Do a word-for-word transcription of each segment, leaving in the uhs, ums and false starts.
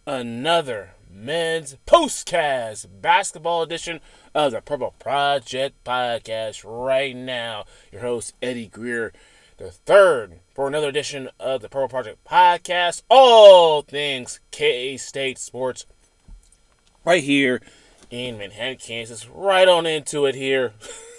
another men's postcast basketball edition of the Purple Project podcast right now. Your host, Eddie Greer, the third for another edition of the Purple Project podcast. All things K-State sports right here in Manhattan, Kansas. Right on into it here.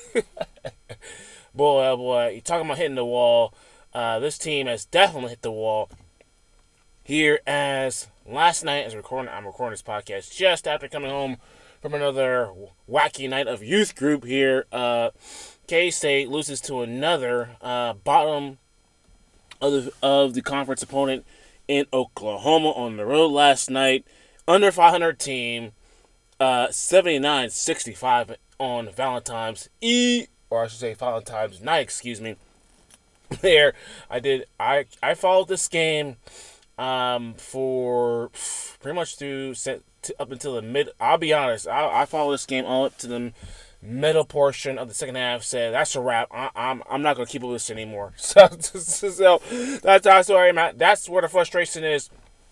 boy, oh boy, you're talking about hitting the wall. Uh, this team has definitely hit the wall here as last night, as recording, I'm recording this podcast just after coming home from another wacky night of youth group here. Uh, K-State loses to another uh, bottom of the, of the conference opponent in Oklahoma on the road last night. Under five hundred team, uh, seventy-nine sixty-five on Valentine's E, or I should say Valentine's night, excuse me. There, I did. I I followed this game um, for pretty much through up until the mid. I'll be honest. I, I followed this game all up to the middle portion of the second half. Said that's a wrap. I, I'm I'm not gonna keep with this anymore. So, so that's that's where I'm at. That's where the frustration is.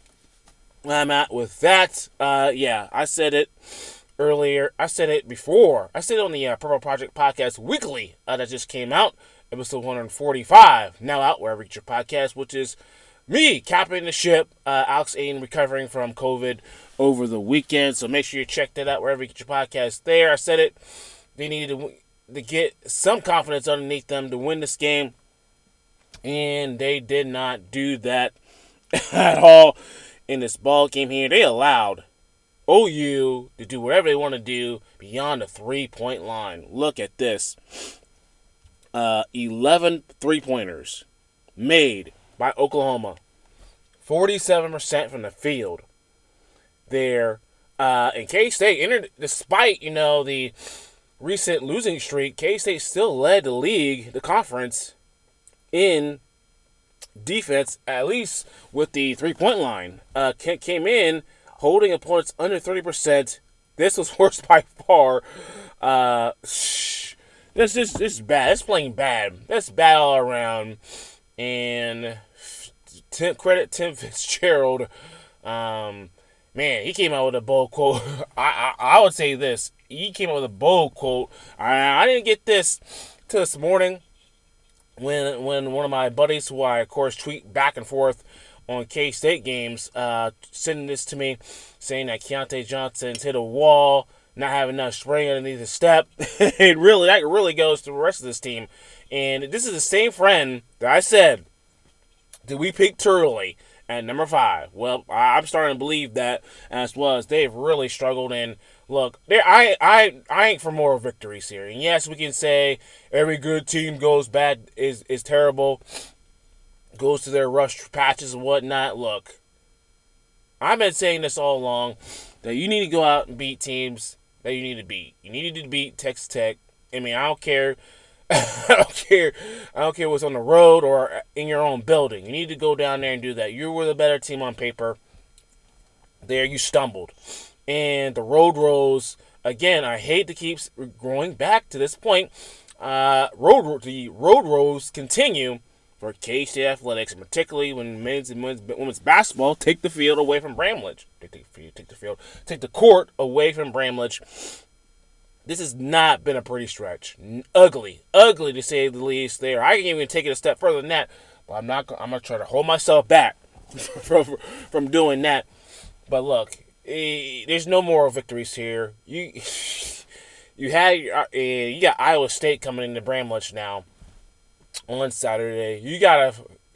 I'm at with that. Uh, yeah, I said it earlier. I said it before. I said it on the uh, Purple Project podcast weekly uh, that just came out. Episode one forty-five, now out wherever you get your podcast, which is me capping the ship. Uh, Alex Aiden recovering from COVID over the weekend, so make sure you check that out wherever you get your podcast. There, I said it. They needed to, to get some confidence underneath them to win this game, and they did not do that at all in this ball game here. They allowed O U to do whatever they want to do beyond the three-point line. Look at this. Uh, eleven three-pointers made by Oklahoma. forty-seven percent from the field there. Uh, and K-State, entered, despite, you know, the recent losing streak, K-State still led the league, the conference, in defense, at least with the three-point line. Uh, came in holding opponents under thirty percent. This was worse by far. Uh, This is this is bad. It's playing bad. That's bad all around. And Tim, credit Tim Fitzgerald. Um, man, he came out with a bold quote. I, I I would say this. He came out with a bold quote. I I didn't get this till this morning when when one of my buddies, who I of course tweet back and forth on K-State games, uh, sending this to me, saying that Keontae Johnson's hit a wall, not having enough spring underneath his step. It really, that really goes to the rest of this team. And this is the same friend that I said, did we pick Turley at number five? Well, I'm starting to believe that as well, as they've really struggled. And look, I, I, I ain't for moral victories here. And yes, we can say every good team goes bad, is, is terrible, goes to their rush patches and whatnot. Look, I've been saying this all along, that you need to go out and beat teams that you need to beat. You need to beat Texas Tech. I mean, I don't care. I don't care. I don't care what's on the road or in your own building. You need to go down there and do that. You were the better team on paper. There, you stumbled. And the road rose. Again, I hate to keep going back to this point. Uh, road the road rows continue for K-State athletics, particularly when men's and women's basketball take the field away from Bramlage. Take the field, take the field, take the court away from Bramlage. This has not been a pretty stretch. Ugly, ugly to say the least. There, I can even take it a step further than that, but I'm not. I'm gonna try to hold myself back from from doing that. But look, eh, there's no moral victories here. You you had uh, you got Iowa State coming into Bramlage now on Saturday. You gotta.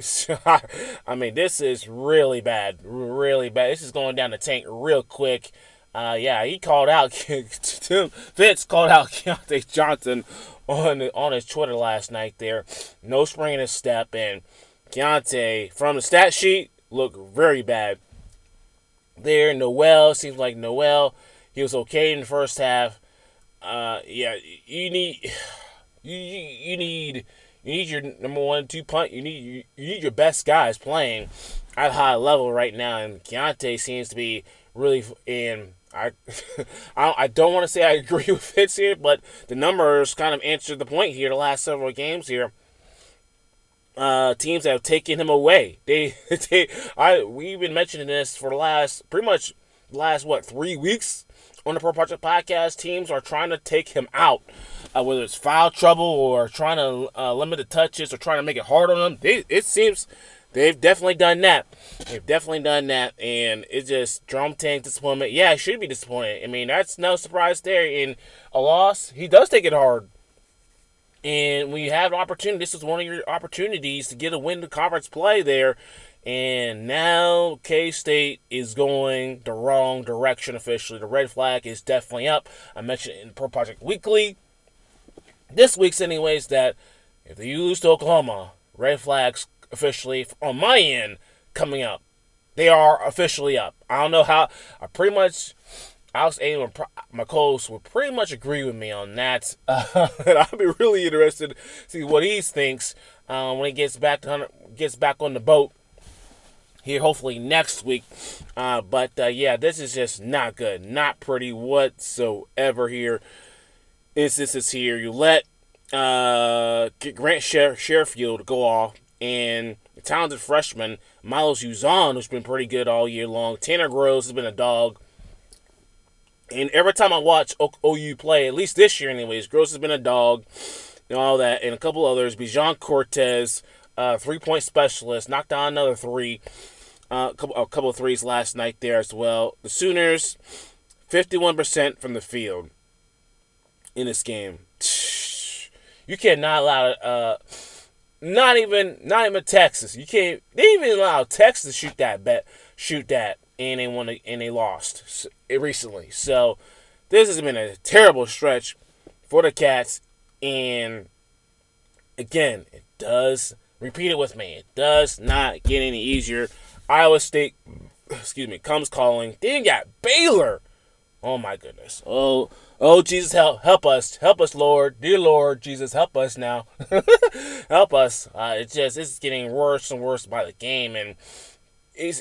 I mean, this is really bad, really bad. This is going down the tank real quick. Uh, yeah, he called out. Tim Fitz called out Keontae Johnson on on his Twitter last night. There, no spring in his step, and Keontae from the stat sheet looked very bad. There, Noel seems like Noel. He was okay in the first half. Uh, yeah, you need you you need. You need your number one, two punt. You need you, you need your best guys playing at a high level right now, and Keontae seems to be really in. I I, I don't want to say I agree with Fitz here, but the numbers kind of answered the point here. The last several games here, uh, teams that have taken him away. They, they, I, we've been mentioning this for the last, pretty much, last what three weeks on the Pro Project Podcast. Teams are trying to take him out, uh, whether it's foul trouble or trying to uh, limit the touches or trying to make it hard on him. They, it seems they've definitely done that. They've definitely done that, and it's just Jerome Tang disappointment. Yeah, I should be disappointed. I mean, that's no surprise there. In a loss, he does take it hard. And when you have an opportunity, this is one of your opportunities to get a win to conference play there. And now K-State is going the wrong direction officially. The red flag is definitely up. I mentioned in Pro Project Weekly, this week's anyways, that if you lose to Oklahoma, red flags officially on my end coming up. They are officially up. I don't know how. I pretty much, Alex Aiden and my co-host would pretty much agree with me on that. Uh, and I'll be really interested to see what he thinks um, when he gets back to gets back on the boat here, hopefully next week. Uh, but uh, yeah, this is just not good, not pretty whatsoever. Here, instances here, you let uh, Grant Sher- Sherfield go off, and the talented freshman Milos Uzan, who's been pretty good all year long. Tanner Groves has been a dog. And every time I watch O U play, at least this year anyways, Gross has been a dog and all that. And a couple others. Bijan Cortez, uh, three-point specialist, knocked down another three. Uh, a, couple, a couple of threes last night there as well. The Sooners, fifty-one percent from the field in this game. You cannot allow uh, not even not even Texas. You can't. They even allow Texas to shoot that bet, shoot that. And they won, and they lost recently. So this has been a terrible stretch for the Cats. And again, it does, repeat it with me, it does not get any easier. Iowa State, excuse me, comes calling. Then you got Baylor. Oh my goodness. Oh, oh Jesus, help, help us, help us, Lord, dear Lord Jesus, help us now, help us. Uh, it's just it's getting worse and worse by the game, and it's.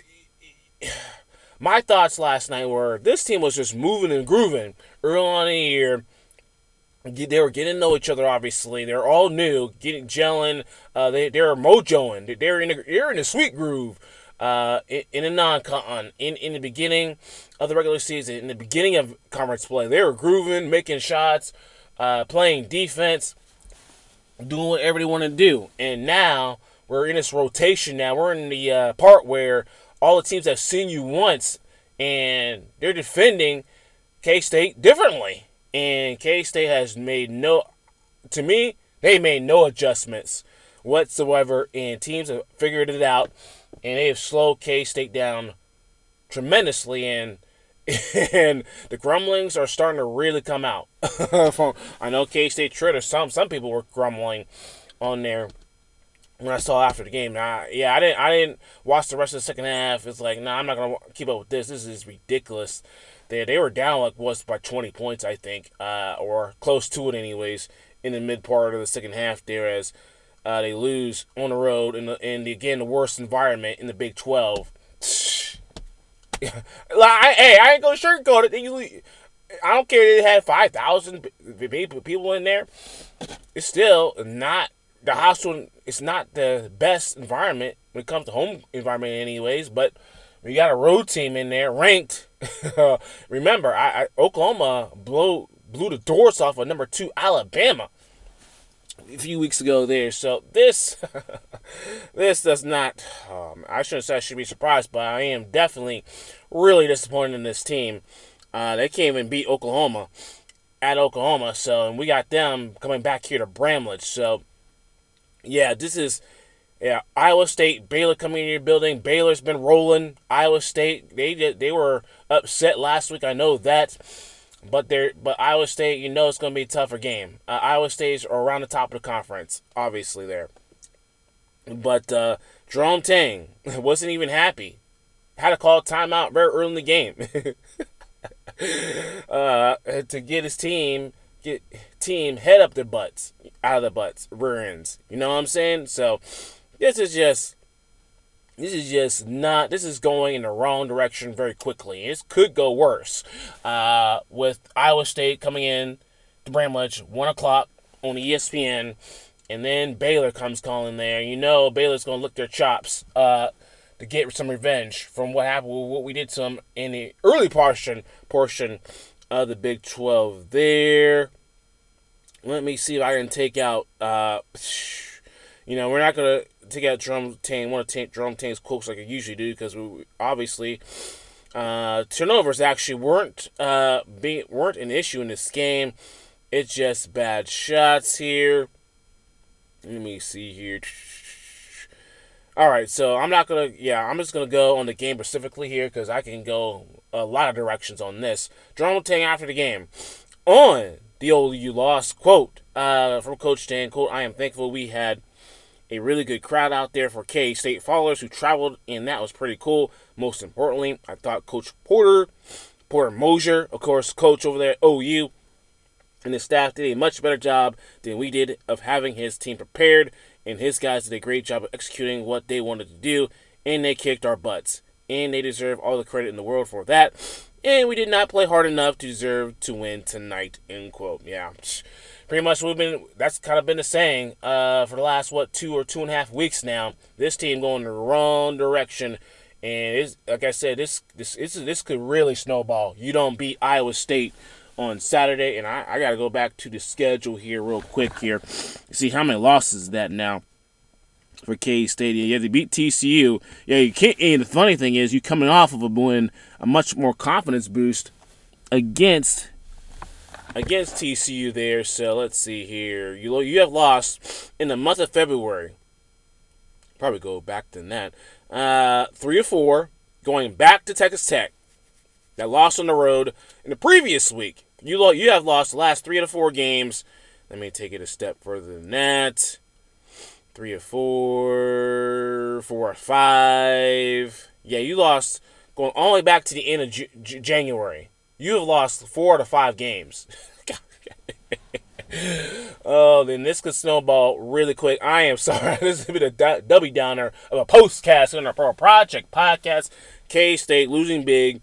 My thoughts last night were this team was just moving and grooving early on in the year. They were getting to know each other, obviously. They're all new, getting gelling. Uh, they they're mojoing. They're in a, they're in a sweet groove. Uh, in, in a non-con in in the beginning of the regular season, in the beginning of conference play, they were grooving, making shots, uh, playing defense, doing whatever they want to do. And now we're in this rotation. Now we're in the uh, part where all the teams have seen you once, and they're defending K-State differently. And K-State has made no, to me, they made no adjustments whatsoever, and teams have figured it out, and they have slowed K-State down tremendously, and and the grumblings are starting to really come out. I know K-State Twitter, some some people were grumbling on there when I saw after the game. Now, yeah, I didn't I didn't watch the rest of the second half. It's like, nah, I'm not gonna keep up with this. This is ridiculous. They they were down like was by twenty points, I think, uh, or close to it, anyways, in the mid part of the second half there, as uh, they lose on the road in the in the again the worst environment in the Big twelve. like, I, hey, I ain't gonna sugarcoat it. They usually, I don't care if they had five thousand people in there. It's still not the hostile. It's not the best environment when it comes to home environment, anyways. But we got a road team in there, ranked. Remember, I, I Oklahoma blew blew the doors off of number two Alabama a few weeks ago there. So this this does not. Um, I shouldn't say I should be surprised, but I am definitely really disappointed in this team. Uh, they can't even beat Oklahoma at Oklahoma. So and we got them coming back here to Bramlage. So yeah, this is. Yeah, Iowa State, Baylor coming in your building. Baylor's been rolling. Iowa State, they did, they were upset last week. I know that, but they're but Iowa State, you know, it's going to be a tougher game. Uh, Iowa State's around the top of the conference, obviously there. But uh, Jerome Tang wasn't even happy. Had to call a timeout very early in the game uh, to get his team get team head up their butts, out of the butts, rear ends. You know what I'm saying? So. This is just, this is just not, this is going in the wrong direction very quickly. It could go worse. Uh, with Iowa State coming in to Bramlage, one o'clock on E S P N, And then Baylor comes calling there. You know Baylor's going to lick their chops uh, to get some revenge from what happened, what we did to them in the early portion portion of the Big twelve there. Let me see if I can take out, uh, you know, we're not going to take out Jerome Tang, one of Tang, Jerome Tang's quotes like I usually do, because we obviously uh, turnovers actually weren't uh, being, weren't an issue in this game. It's just bad shots here. Let me see here. All right, so I'm not going to, yeah, I'm just going to go on the game specifically here because I can go a lot of directions on this. Jerome Tang after the game. On the O U loss, quote, uh, from Coach Tang, quote, I am thankful we had a really good crowd out there for K-State followers who traveled, and that was pretty cool. Most importantly, I thought Coach Porter, Porter Moser, of course, coach over there at O U, and his staff did a much better job than we did of having his team prepared, and his guys did a great job of executing what they wanted to do, and they kicked our butts. And they deserve all the credit in the world for that. And we did not play hard enough to deserve to win tonight, end quote. Yeah, pretty much we've been, that's kind of been the saying uh, for the last, what, two or two and a half weeks now. This team going the wrong direction. And it's, like I said, this this this, this could really snowball. You don't beat Iowa State on Saturday, and I, I got to go back to the schedule here real quick here. See how many losses is that now for K-State. You have to beat T C U. Yeah, you can't. And the funny thing is, you coming off of a win, a much more confidence boost against against T C U there. So let's see here. You you have lost in the month of February. Probably go back than that. Uh, three or four, going back to Texas Tech. That lost on the road in the previous week. You lo- you have lost the last three to four games. Let me take it a step further than that. Three or four, four or five. Yeah, you lost going all the way back to the end of J- J- January. You have lost four to five games. Oh, then this could snowball really quick. I am sorry. This has been a W downer of a postcast on our project podcast. K-State losing big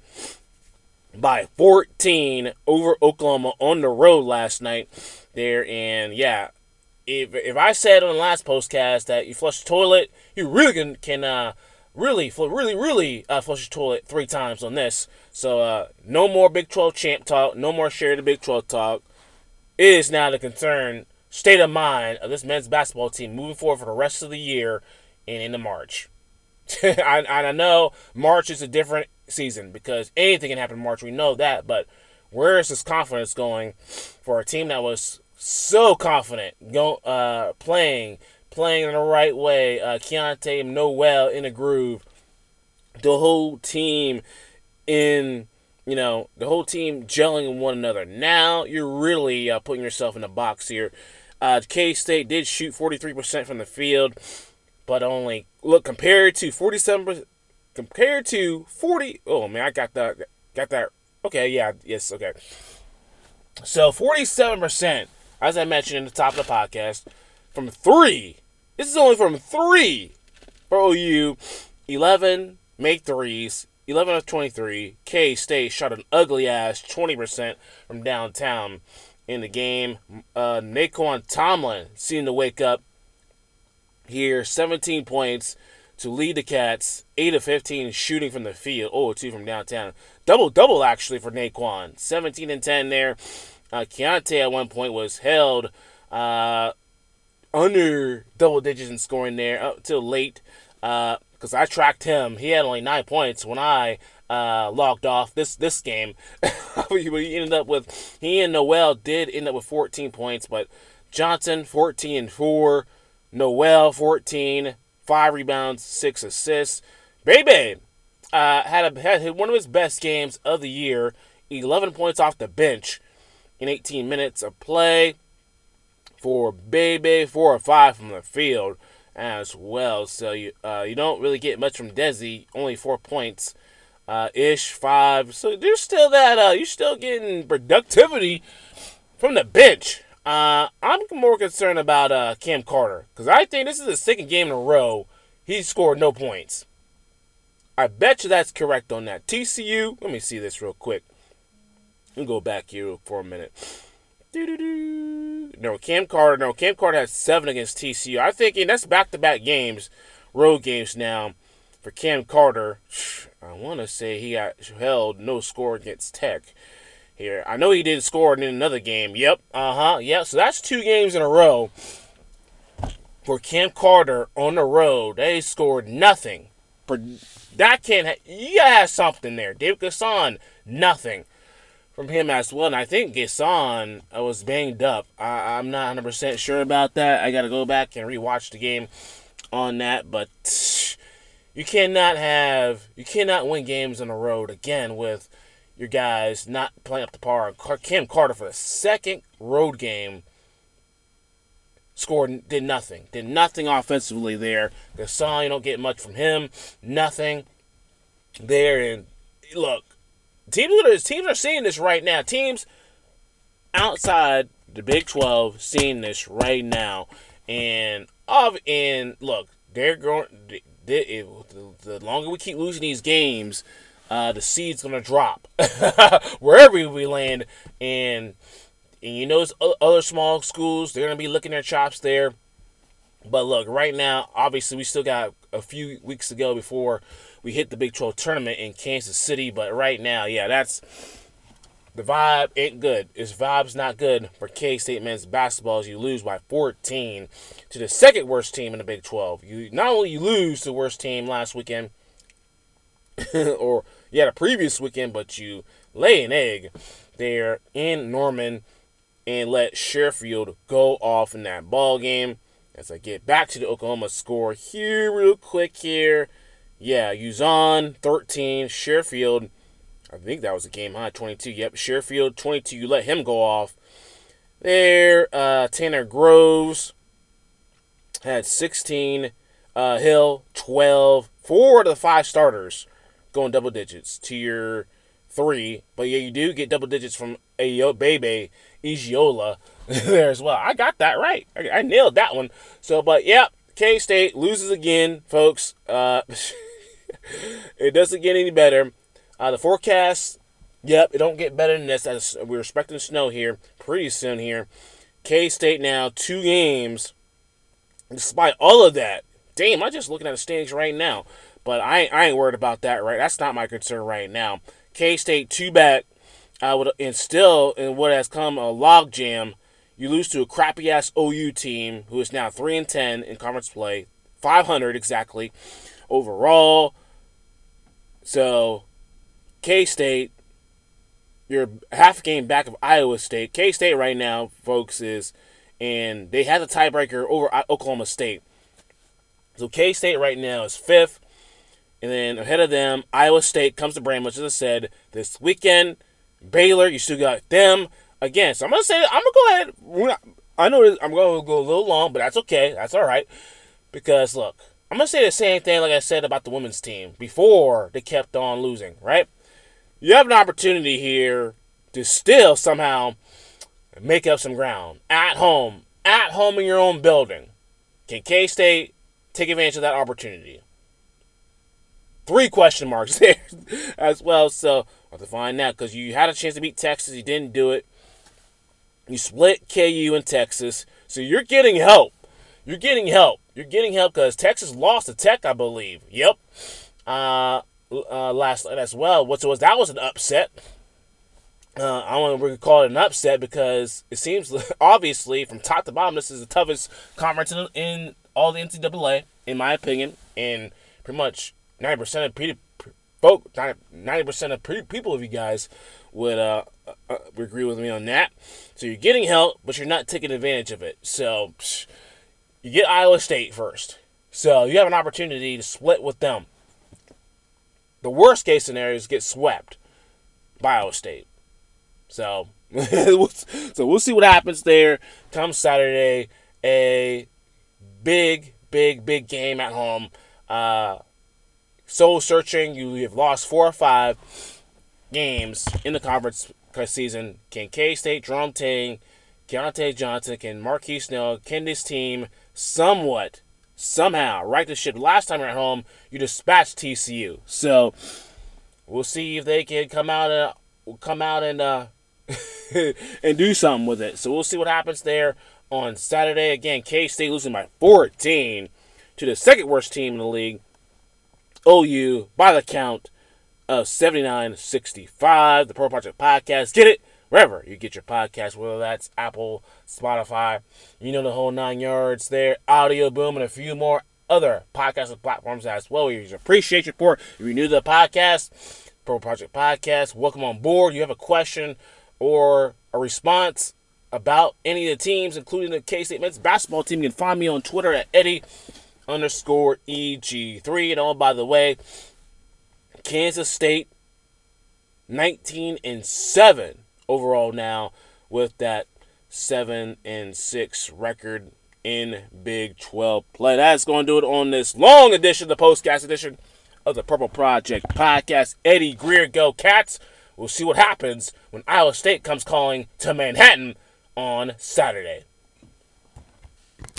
by fourteen over Oklahoma on the road last night there. And yeah, if if I said on the last postcast that you flush the toilet, you really can, can uh, really, really, really uh, flush the toilet three times on this. So uh, no more Big twelve champ talk. No more share the Big twelve talk. It is now the concern state of mind of this men's basketball team moving forward for the rest of the year and into March. I, I know March is a different season because anything can happen in March. We know that. But where is this confidence going for a team that was so confident go, uh, playing, playing in the right way? Uh, Keontae Noel in a groove. The whole team in... You know, the whole team gelling in one another. Now you're really uh, putting yourself in a box here. Uh, K-State did shoot forty-three percent from the field, but only, look, compared to forty-seven percent, compared to forty, oh man, I got that, got that, okay, yeah, yes, okay. So forty-seven percent, as I mentioned in the top of the podcast, from three. This is only from three for O U, eleven make threes, eleven of twenty-three. K-State shot an ugly-ass twenty percent from downtown in the game. Uh, Naquan Tomlin seemed to wake up here. seventeen points to lead the Cats. eight of fifteen shooting from the field. Oh, two from downtown. Double-double, actually, for Naquan. seventeen and ten there. Uh, Keontae at one point was held uh, under double digits in scoring there up till late. Uh, because I tracked him. He had only nine points when I uh, logged off this this game. He ended up with, he and Noel did end up with fourteen points, but Johnson, fourteen and four. Noel, fourteen, five rebounds, six assists. Bebe uh, had, a, had one of his best games of the year, eleven points off the bench in eighteen minutes of play for Bebe, four or five from the field as well. So you uh, you don't really get much from Desi, only four points uh, ish, five. So there's still that uh, you're still getting productivity from the bench. Uh, I'm more concerned about uh, Cam Carter because I think this is the second game in a row he scored no points. I bet you that's correct on that. T C U, let me see this real quick. Let me go back here for a minute. Doo-doo-doo. No, Cam Carter. No, Cam Carter had seven against T C U. I'm thinking that's back-to-back games, road games now for Cam Carter. I want to say he got held no score against Tech here. I know he did score in another game. Yep. Uh-huh. Yep. So that's two games in a row for Cam Carter on the road. They scored nothing. For that can't ha- you gotta have something there. David Gasson, nothing from him as well. And I think Gasson uh, was banged up. I- I'm not one hundred percent sure about that. I gotta go back and rewatch the game on that. But you cannot have you cannot win games on the road again with your guys not playing up to par. Cam Carter for the second road game scored, did nothing. Did nothing offensively there. Gasson, you don't get much from him. Nothing there. And look, teams are, teams are seeing this right now. Teams outside the Big twelve seeing this right now. And of and look, they're going. They, the longer we keep losing these games, uh, the seed's gonna drop wherever we land. And And you know, other small schools, they're going to be licking their chops there. But look, right now, obviously, we still got a few weeks to go before we hit the Big twelve tournament in Kansas City. But right now, yeah, that's the vibe ain't good. This vibe's not good for K-State men's basketball as you lose by fourteen to the second worst team in the Big twelve. You not only you lose to the worst team last weekend, or yeah, the previous weekend, but you lay an egg there in Norman and let Sherfield go off in that ball game. As I get back to the Oklahoma score here real quick here. Yeah, Uzon, thirteen. Sherfield, I think that was a game high, twenty-two. Yep, Sherfield, twenty-two. You let him go off. There, uh, Tanner Groves had sixteen. Uh, Hill, twelve. Four of the five starters going double digits to your three. But yeah, you do get double digits from Ayo Bebe Igiola there as well. I got that right. I, I nailed that one. So, but yeah, K-State loses again, folks. Uh, it doesn't get any better. Uh, the forecast, yep, it don't get better than this. As we're expecting snow here pretty soon here. K-State now two games. Despite all of that, damn, I'm just looking at the standings right now. But I, I ain't worried about that, right? That's not my concern right now. K-State two back. Uh, would, and still, in what has come a logjam, you lose to a crappy-ass O U team who is now three and ten in conference play, five hundred exactly overall. So, K-State, you're half a game back of Iowa State. K-State right now, folks, is, and they had the tiebreaker over Oklahoma State. So, K-State right now is fifth, and then ahead of them, Iowa State comes to Brainerd, as I said, this weekend. Baylor, you still got them again. So I'm gonna say I'm gonna go ahead. Not, I know I'm gonna go a little long, but that's okay. That's all right. Because look, I'm gonna say the same thing like I said about the women's team before they kept on losing. Right? You have an opportunity here to still somehow make up some ground at home, at home in your own building. Can K-State take advantage of that opportunity? Three question marks there as well. So. I'll have to find out because you had a chance to beat Texas. You didn't do it. You split K U and Texas. So you're getting help. You're getting help. You're getting help because Texas lost to Tech, I believe. Yep. Uh, uh, last night as well. What was that was an upset. Uh, I don't want to call it an upset because it seems obviously from top to bottom this is the toughest conference in, in all the N C double A, in my opinion, and pretty much ninety percent of people. Folk, ninety percent of people of you guys would uh, uh, agree with me on that. So you're getting help, but you're not taking advantage of it. So psh, you get Iowa State first. So you have an opportunity to split with them. The worst case scenario is get swept by Iowa State. So, so we'll see what happens there come Saturday. A big, big, big game at home. Uh, Soul searching, you have lost four or five games in the conference season. Can K-State, Jerome Tang, Keontae Johnson, can Marquise Snell, can this team somewhat, somehow, right the ship? Last time you're at home, you dispatched T C U. So we'll see if they can come out and come out and uh, and do something with it. So we'll see what happens there on Saturday. Again, K-State losing by fourteen to the second worst team in the league, O U, by the count of seventy-nine sixty-five. The Pro Project Podcast. Get it wherever you get your podcast, whether that's Apple, Spotify, you know the whole nine yards there, Audio Boom, and a few more other podcasting platforms as well. We appreciate your support. If you're new to the podcast, Pro Project Podcast, welcome on board. You have a question or a response about any of the teams, including the K-State men's basketball team, you can find me on Twitter at Eddie underscore E G three. And oh, by the way, Kansas State nineteen and seven overall now with that seven and six record in Big twelve play. That's going to do it on this long edition, the postcast edition of the Purple Project Podcast. Eddie Greer, go Cats. We'll see what happens when Iowa State comes calling to Manhattan on Saturday.